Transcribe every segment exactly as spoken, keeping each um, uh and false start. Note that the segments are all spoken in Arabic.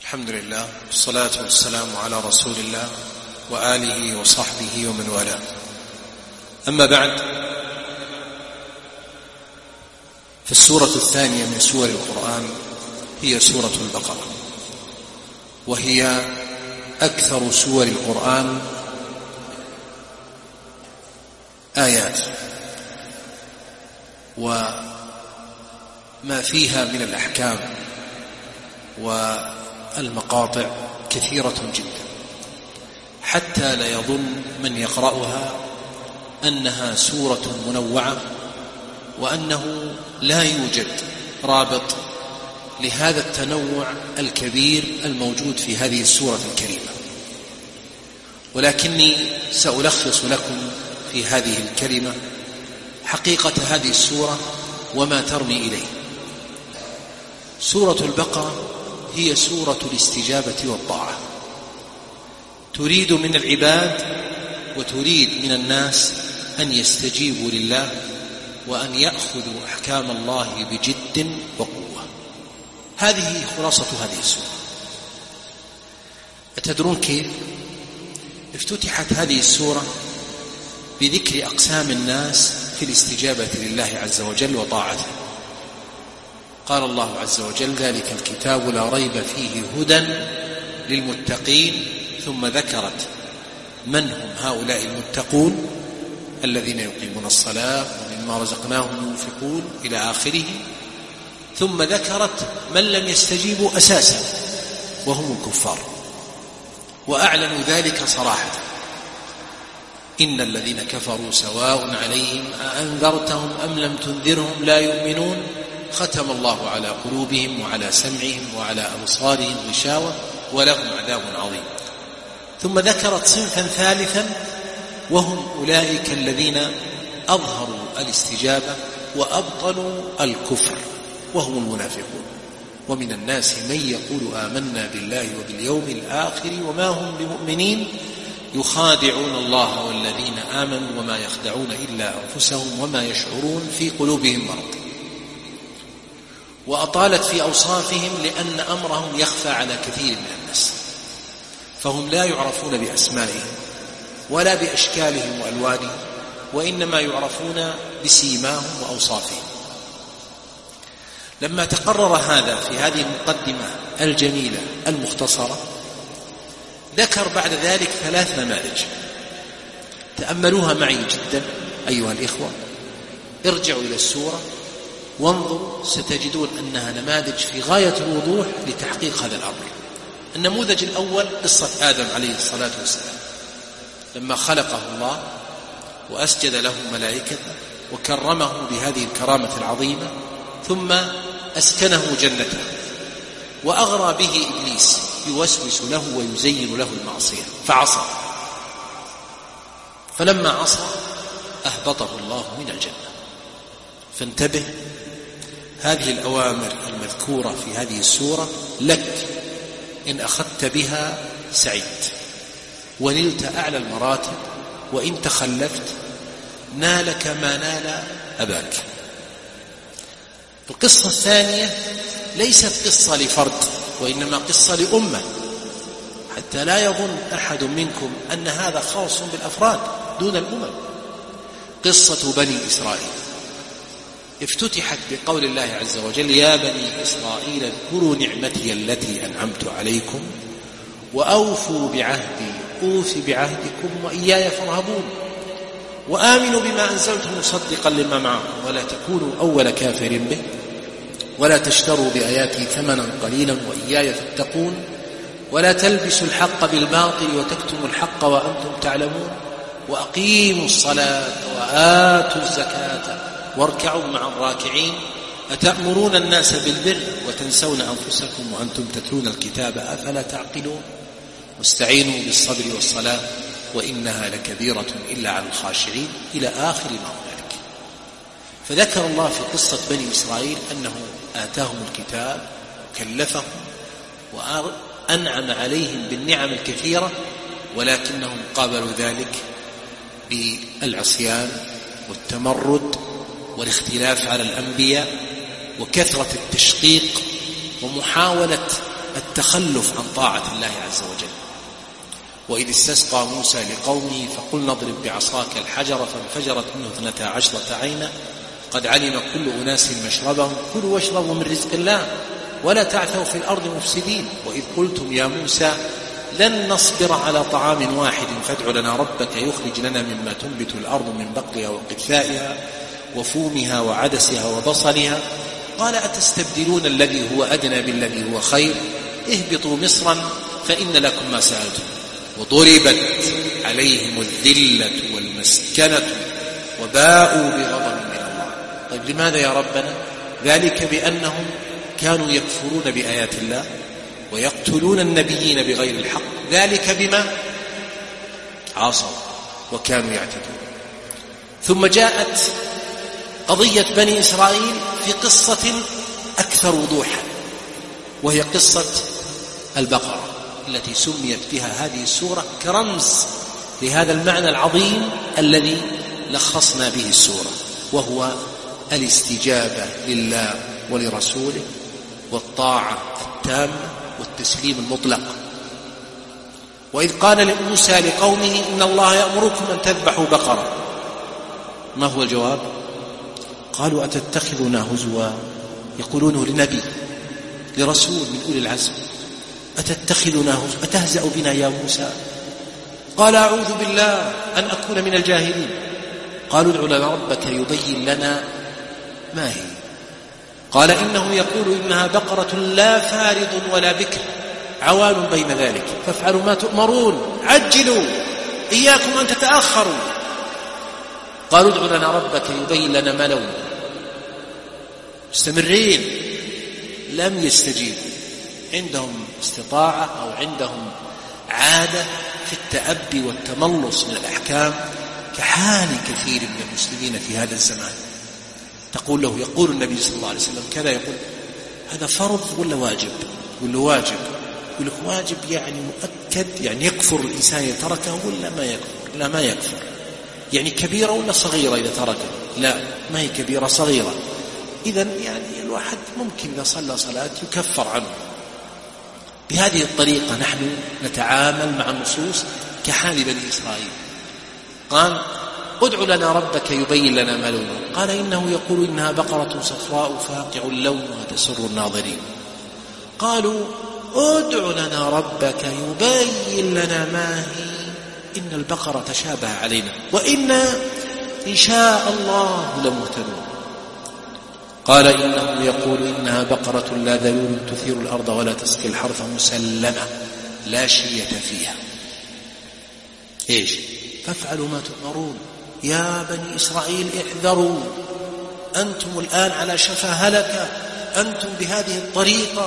الحمد لله والصلاة والسلام على رسول الله وآله وصحبه ومن والاه. أما بعد، فالسورة الثانية من سور القرآن هي سورة البقرة، وهي أكثر سور القرآن آيات، وما فيها من الأحكام والمقاطع كثيرة جدا، حتى لا يظن من يقرأها أنها سورة منوعة وأنه لا يوجد رابط لهذا التنوع الكبير الموجود في هذه السورة الكريمة. ولكني سألخص لكم في هذه الكلمة حقيقة هذه السورة وما ترمي إليه. سورة البقرة هي سورة الاستجابة والطاعة، تريد من العباد وتريد من الناس أن يستجيبوا لله وأن يأخذوا أحكام الله بجد وقوة. هذه خلاصة هذه السورة. أتدرون كيف افتتحت هذه السورة؟ بذكر أقسام الناس في الاستجابة لله عز وجل وطاعته. قال الله عز وجل: ذلك الكتاب لا ريب فيه هدى للمتقين، ثم ذكرت من هم هؤلاء المتقون: الذين يقيمون الصلاة ومما رزقناهم ينفقون إلى آخره. ثم ذكرت من لم يستجيبوا أساسا وهم الكفار، وأعلنوا ذلك صراحة: إن الذين كفروا سواء عليهم أأنذرتهم أم لم تنذرهم لا يؤمنون، ختم الله على قلوبهم وعلى سمعهم وعلى أبصارهم غشاوة ولهم عذاب عظيم. ثم ذكرت صنفا ثالثا، وهم أولئك الذين أظهروا الاستجابة وأبطلوا الكفر، وهم المنافقون. ومن الناس من يقول آمنا بالله وباليوم الآخر وما هم بمؤمنين، يخادعون الله والذين آمنوا وما يخدعون إلا أنفسهم وما يشعرون في قلوبهم مرض. وأطالت في أوصافهم لأن أمرهم يخفى على كثير من الناس، فهم لا يعرفون بأسمائهم ولا بأشكالهم وألوانهم، وإنما يعرفون بسيماهم وأوصافهم. لما تقرر هذا في هذه المقدمة الجميلة المختصرة، ذكر بعد ذلك ثلاث نماذج. تأملوها معي جدا أيها الإخوة، ارجعوا إلى السورة وانظروا، ستجدون أنها نماذج في غاية الوضوح لتحقيق هذا الأمر. النموذج الأول قصة آدم عليه الصلاة والسلام، لما خلقه الله وأسجد له ملائكته وكرمه بهذه الكرامة العظيمة، ثم أسكنه جنته وأغرى به إبليس يوسوس له ويزين له المعصية فعصى. فلما عصى أهبطه الله من الجنة. فانتبه، هذه الأوامر المذكورة في هذه السورة لك إن أخذت بها سعيد ونلت أعلى المراتب، وإن تخلفت نالك ما نال أباك. القصة الثانية ليست قصة لفرد، وإنما قصة لأمة، حتى لا يظن أحد منكم أن هذا خاص بالأفراد دون الأمم. قصة بني إسرائيل افتتحت بقول الله عز وجل: يا بني إسرائيل اذكروا نعمتي التي أنعمت عليكم وأوفوا بعهدي أوف بعهدكم وإياي فارهبون، وآمنوا بما أنزلت مصدقا لما معكم ولا تكونوا أول كافر به ولا تشتروا بآياتي ثمنا قليلا وإياي فاتقون، ولا تلبسوا الحق بالباطل وتكتموا الحق وأنتم تعلمون، وأقيموا الصلاة وآتوا الزكاة واركعوا مع الراكعين، أتأمرون الناس بالبر وتنسون أنفسكم وأنتم تتلون الكتاب أفلا تعقلون، واستعينوا بالصبر والصلاة وإنها لكبيرة إلا على الخاشعين، إلى آخر ما هنالك. فذكر الله في قصة بني إسرائيل أنه آتاهم الكتاب وكلفهم وأنعم عليهم بالنعم الكثيرة، ولكنهم قابلوا ذلك بالعصيان والتمرد والاختلاف على الأنبياء وكثرة التشقيق ومحاولة التخلف عن طاعة الله عز وجل. وإذ استسقى موسى لقومه فقل نضرب بعصاك الحجر فانفجرت منه اثنتا عشرة عينا قد علم كل أناس مشربهم كلوا واشربوا من رزق الله ولا تعثوا في الأرض مفسدين. وإذ قلتم يا موسى لن نصبر على طعام واحد فادع لنا ربك يخرج لنا مما تنبت الأرض من بقلها وقثائها وفومها وعدسها وبصلها قال أتستبدلون الذي هو أدنى بالذي هو خير اهبطوا مصرا فإن لكم ما سألتم وضربت عليهم الذلة والمسكنة وباءوا بغضب من الله. طيب لماذا يا ربنا؟ ذلك بأنهم كانوا يكفرون بآيات الله ويقتلون النبيين بغير الحق ذلك بما عصوا وكانوا يعتدون. ثم جاءت قضية بني إسرائيل في قصة أكثر وضوحا وهي قصة البقرة التي سميت بها هذه السورة كرمز لهذا المعنى العظيم الذي لخصنا به السورة وهو الاستجابة لله ولرسوله والطاعة التامة والتسليم المطلق. وإذ قال لموسى لقومه إن الله يأمركم أن تذبحوا بقرة ما هو الجواب؟ قالوا أتتخذنا هزوا يقولونه لنبي لرسول من أولي العزم أتتخذنا هزوا أتهزأ بنا يا موسى؟ قال أعوذ بالله أن أكون من الجاهلين. قالوا ادع لنا ربك يبين لنا ما هي. قال إنه يقول إنها بقرة لا فارض ولا بكر عوان بين ذلك فافعلوا ما تؤمرون عجلوا إياكم أن تتأخروا. قالوا ادع لنا ربك يبين لنا ما لونه. مستمرين لم يستجيبوا. عندهم استطاعة أو عندهم عادة في التأبي والتملص من الأحكام كحال كثير من المسلمين في هذا الزمان. تقول له يقول النبي صلى الله عليه وسلم كذا يقول هذا فرض ولا واجب؟ يقول له واجب. يقول لك واجب يعني مؤكد يعني يكفر الإنسان إذا تركه ولا ما يكفر؟ لا ما يكفر. يعني كبيرة ولا صغيرة إذا تركه؟ لا ما هي كبيرة صغيرة. إذن يعني الواحد ممكن إذا صلى صلاة يكفر عنه. بهذه الطريقة نحن نتعامل مع النصوص كحال بني إسرائيل. قال ادع لنا ربك يبين لنا ما لونه. قال إنه يقول إنها بقرة صفراء فاقع لونها تسر الناظرين. قالوا ادع لنا ربك يبين لنا ما هي إن البقرة تشابه علينا وإنا إن شاء الله لمهتدون. قال إنه يقول إنها بقرة لا ذلول تثير الأرض ولا تسقي الحرث مسلمة لا شية فيها. إيش؟ فافعلوا ما تؤمرون يا بني إسرائيل احذروا أنتم الآن على شفا هلكة. أنتم بهذه الطريقة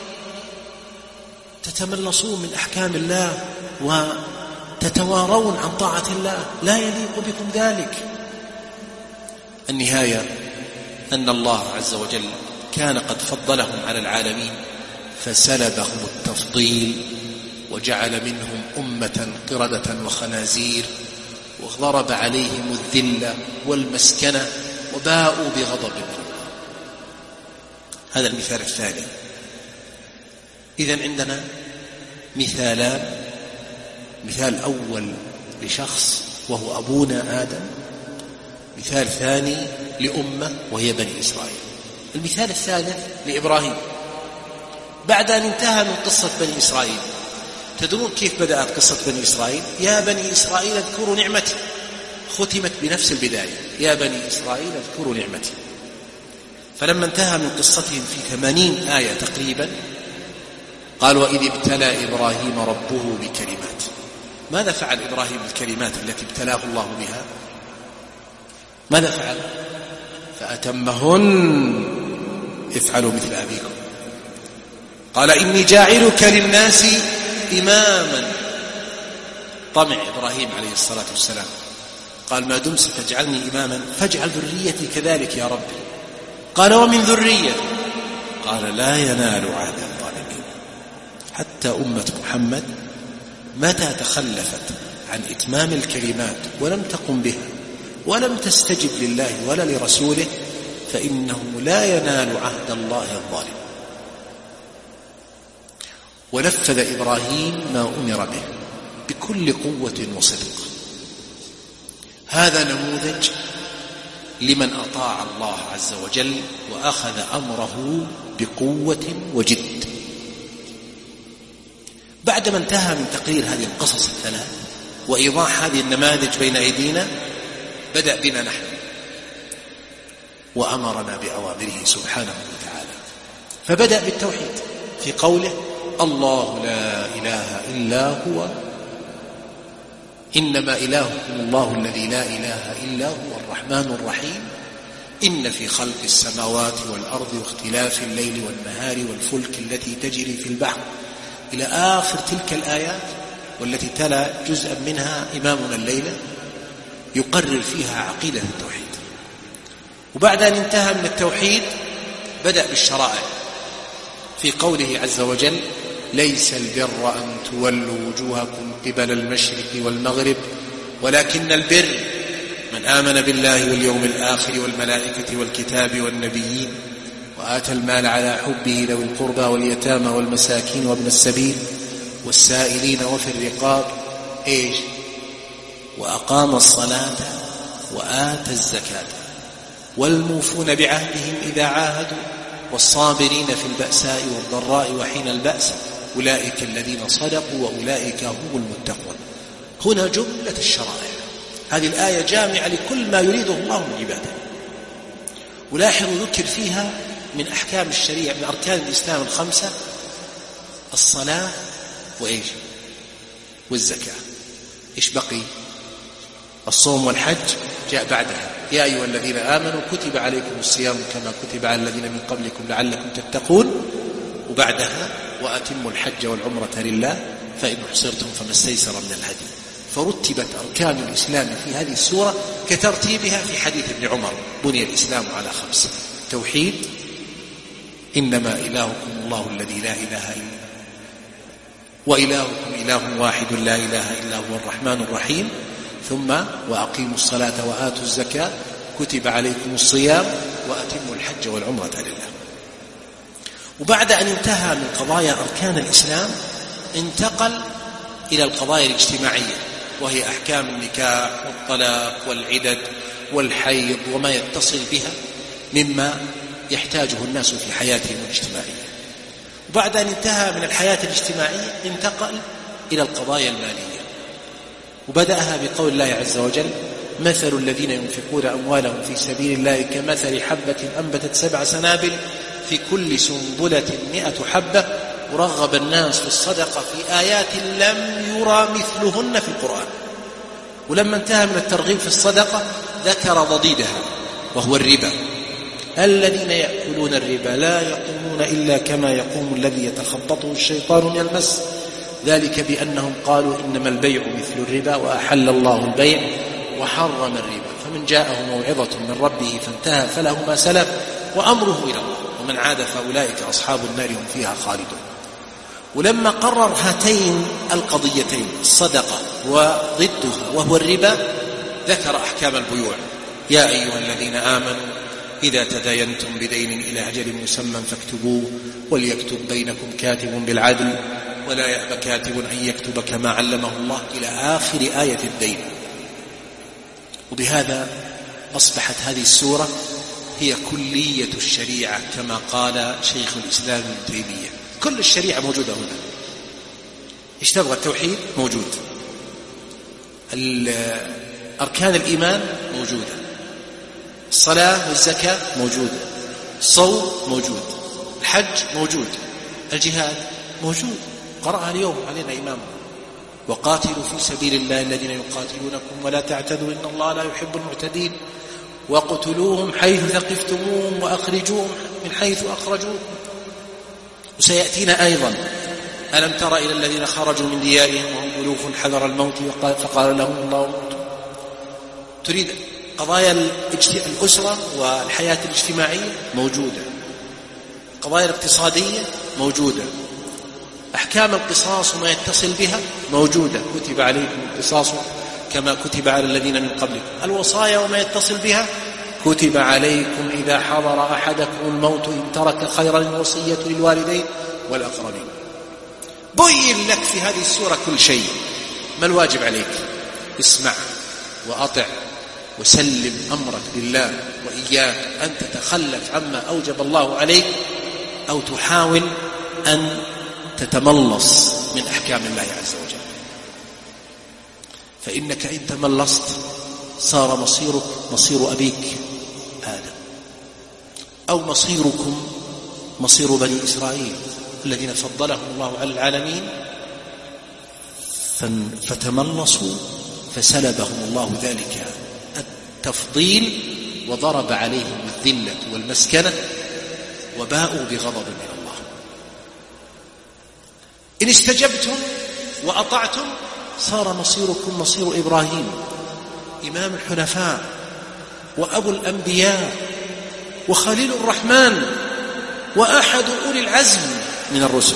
تتملصون من أحكام الله وتتوارون عن طاعة الله لا يليق بكم ذلك. النهاية أن الله عز وجل كان قد فضلهم على العالمين فسلبهم التفضيل وجعل منهم أمة قردة وخنازير وضرب عليهم الذلة والمسكنة وباءوا بغضب من الله. هذا المثال الثاني. إذن عندنا مثالان. مثال أول لشخص وهو أبونا آدم. مثال ثاني لأمة وهي بني إسرائيل. المثال الثالث لإبراهيم بعد أن انتهى من قصة بني إسرائيل. تدرون كيف بدأت قصة بني إسرائيل؟ يا بني إسرائيل اذكروا نعمتي. ختمت بنفس البداية يا بني إسرائيل اذكروا نعمتي. فلما انتهى من قصتهم في ثمانين آية تقريبا قال وإذ ابتلى إبراهيم ربه بكلمات. ماذا فعل إبراهيم بالكلمات التي ابتلاه الله بها؟ ماذا فعل؟ فأتمهن افعلوا مثل أبيكم. قال إني جاعلك للناس إماما. طمع إبراهيم عليه الصلاة والسلام قال ما دمت ستجعلني إماما فاجعل ذريتي كذلك يا رب. قال ومن ذريتي؟ قال لا ينال عهد الظالمين. حتى أمة محمد متى تخلفت عن إتمام الكلمات ولم تقم بها ولم تستجب لله ولا لرسوله فإنه لا ينال عهد الله الظالم. ونفذ إبراهيم ما أمر به بكل قوة وصدق. هذا نموذج لمن أطاع الله عز وجل وأخذ أمره بقوة وجد. بعدما انتهى من تقرير هذه القصص الثلاث وإيضاح هذه النماذج بين أيدينا، بدأ بنا نحن وأمرنا بأوامره سبحانه وتعالى، فبدأ بالتوحيد في قوله: الله لا إله إلا هو، إنما إلهكم الله الذي لا إله إلا هو الرحمن الرحيم، إن في خلق السماوات والأرض واختلاف الليل والنهار والفلك التي تجري في البحر إلى آخر تلك الآيات، والتي تلا جزءا منها إمامنا الليلة يقرر فيها عقيدة التوحيد. وبعد أن انتهى من التوحيد بدأ بالشرائع في قوله عز وجل: ليس البر أن تولوا وجوهكم قبل المشرق والمغرب ولكن البر من آمن بالله واليوم الآخر والملائكة والكتاب والنبيين وآتى المال على حبه ذوي القربى واليتامى والمساكين وابن السبيل والسائلين وفي الرقاب إيش وأقام الصلاة وآتى الزكاة والموفون بعهدهم إذا عاهدوا والصابرين في البأساء والضراء وحين البأس أولئك الذين صدقوا وأولئك هم المتقون. هنا جملة الشرائع، هذه الآية جامعة لكل ما يريده الله من عباده. ولاحظوا ذكر فيها من أحكام الشريعة من أركان الإسلام الخمسة الصلاة وإيش والزكاة. إيش بقي؟ الصوم والحج جاء بعدها: يا أيها الذين آمنوا كتب عليكم الصيام كما كتب على الذين من قبلكم لعلكم تتقون. وبعدها: وأتموا الحج والعمرة لله فإن حصرتم فما استيسر من الهدي. فرتبت أركان الإسلام في هذه السورة كترتيبها في حديث ابن عمر: بني الإسلام على خمس: توحيد، إنما إلهكم الله الذي لا إله إلا وإلهكم إله واحد لا إله إلا هو الرحمن الرحيم، ثم وأقيموا الصلاة وآتوا الزكاة، كتب عليكم الصيام، وأتموا الحج والعمرة لله. وبعد أن انتهى من قضايا أركان الإسلام انتقل إلى القضايا الاجتماعية، وهي أحكام النكاح والطلاق والعدد والحيض وما يتصل بها مما يحتاجه الناس في حياتهم الاجتماعية. وبعد أن انتهى من الحياة الاجتماعية انتقل إلى القضايا المالية، وبدأها بقول الله عز وجل: مثل الذين ينفقون أموالهم في سبيل الله كمثل حبة أنبتت سبع سنابل في كل سنبلة مئة حبة ورغب الناس في الصدقة في آيات لم يرى مثلهن في القرآن. ولما انتهى من الترغيب في الصدقة ذكر ضديدها وهو الربا: الذين يأكلون الربا لا يقومون إلا كما يقوم الذي يتخبطه الشيطان من المس، ذلك بأنهم قالوا إنما البيع مثل الربا وأحل الله البيع وحرم الربا، فمن جاءه موعظة من ربه فانتهى فله ما سلف وأمره إلى الله ومن عاد فأولئك أصحاب النار هم فيها خالدون. ولما قرر هاتين القضيتين الصدقة وضدها وهو الربا ذكر أحكام البيوع: يا أيها الذين آمنوا إذا تداينتم بدين إلى أجل مسمى فاكتبوه وليكتب بينكم كاتب بالعدل ولا يأبى كاتب أن يكتب كما علمه الله إلى آخر آية الدين. وبهذا أصبحت هذه السورة هي كلية الشريعة كما قال شيخ الإسلام ابن تيمية. كل الشريعة موجودة هنا. إيش تبغى؟ التوحيد موجود، أركان الإيمان موجودة، الصلاة والزكاة موجودة، الصوم موجود، الحج موجود، الجهاد موجود، قرأها اليوم علينا إمام: وقاتلوا في سبيل الله الذين يقاتلونكم ولا تعتدوا إن الله لا يحب المعتدين وقتلوهم حيث ثقفتموهم وأخرجوهم من حيث أخرجوكم. وسيأتينا أيضا: ألم تر إلى الذين خرجوا من ديارهم وهم ألوف حذر الموت فقال لهم الله موتوا. تريد قضايا الأسرة والحياة الاجتماعية موجودة، قضايا الاقتصادية موجودة، أحكام القصاص وما يتصل بها موجودة: كتب عليكم القصاص كما كتب على الذين من قبلكم. الوصايا وما يتصل بها: كتب عليكم إذا حضر أحدكم الموت إن ترك خيرا الوصية للوالدين والأقربين. بين لك في هذه السورة كل شيء. ما الواجب عليك؟ اسمع وأطع وسلم أمرك لله، وإياك أن تتخلف عما أوجب الله عليك أو تحاول أن تتملص من أحكام الله عز وجل، فإنك إن تملصت صار مصيرك مصير أبيك آدم، أو مصيركم مصير بني إسرائيل الذين فضلهم الله على العالمين فتملصوا فسلبهم الله ذلك التفضيل وضرب عليهم الذلة والمسكنة وباءوا بغضب من الله. إن استجبتم وأطعتم صار مصيركم مصير إبراهيم إمام الحنفاء وأبو الأنبياء وخليل الرحمن وأحد أولي العزم من الرسل.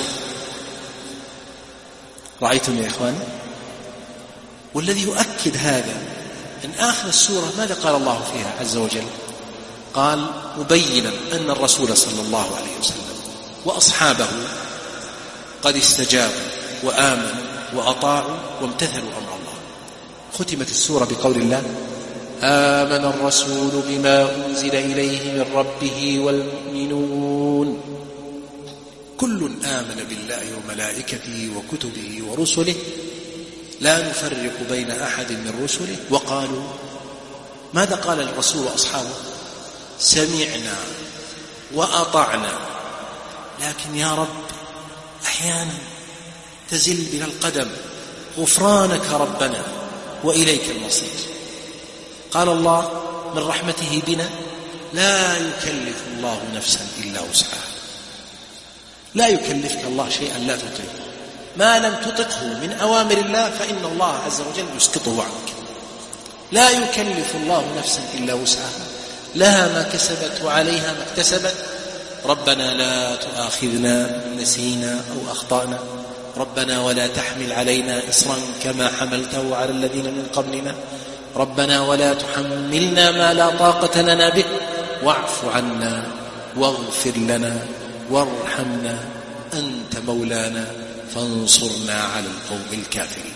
رأيتم يا إخوان؟ والذي يؤكد هذا أن آخر السورة ماذا قال الله فيها عز وجل؟ قال مبينا أن الرسول صلى الله عليه وسلم وأصحابه قد استجابوا وآمنوا وأطاعوا وامتثلوا أمر الله. ختمت السورة بقول الله آمن الرسول بما أنزل إليه من ربه والمؤمنون كل آمن بالله وملائكته وكتبه ورسله لا نفرق بين أحد من رسله. وقالوا ماذا قال الرسول وأصحابه؟ سمعنا وأطعنا، لكن يا رب أحيانا تزل بنا القدم، غفرانك ربنا وإليك المصير. قال الله من رحمته بنا لا يكلف الله نفسا إلا وسعها، لا يكلفك الله شيئا لا تطيقه، ما لم تطقه من أوامر الله فإن الله عز وجل يسقطه عنك. لا يكلف الله نفسا إلا وسعها، لها ما كسبت وعليها ما اكتسبت. ربنا لا تؤاخذنا إن نسينا أو أخطأنا، ربنا ولا تحمل علينا إصرا كما حملته على الذين من قبلنا، ربنا ولا تحملنا ما لا طاقة لنا به، واعف عنا واغفر لنا وارحمنا أنت مولانا فانصرنا على القوم الكافرين.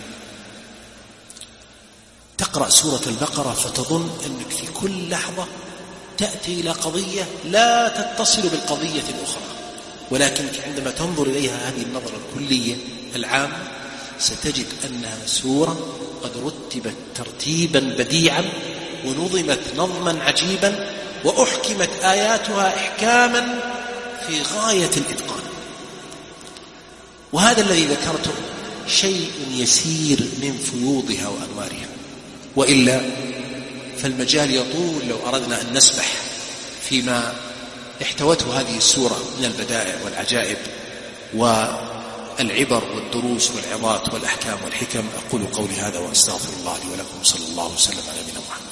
تقرأ سورة البقرة فتظن أنك في كل لحظة تأتي إلى قضية لا تتصل بالقضية الأخرى، ولكنك عندما تنظر إليها هذه النظرة الكلية العامة ستجد أنها سورة قد رتبت ترتيبا بديعا ونظمت نظما عجيبا وأحكمت آياتها إحكاما في غاية الإتقان. وهذا الذي ذكرته شيء يسير من فيوضها وأنوارها، وإلا فالمجال يطول لو أردنا أن نسبح فيما احتوته هذه السورة من البدائع والعجائب والعبر والدروس والعظات والأحكام والحكم. أقول قولي هذا وأستغفر الله لي ولكم، صلى الله وسلم على نبينا محمد.